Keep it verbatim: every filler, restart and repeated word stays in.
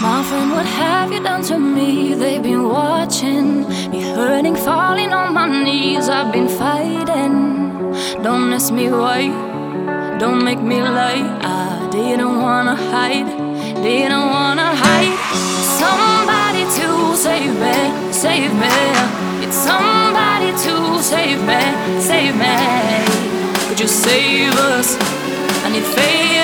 My friend, what have you done to me? They've been watching me hurting, falling on my knees. I've been fighting. Don't ask me why, don't make me lie. I didn't wanna hide, didn't wanna hide. Somebody to save me, save me. It's somebody to save me, save me. Could you save us? I need faith.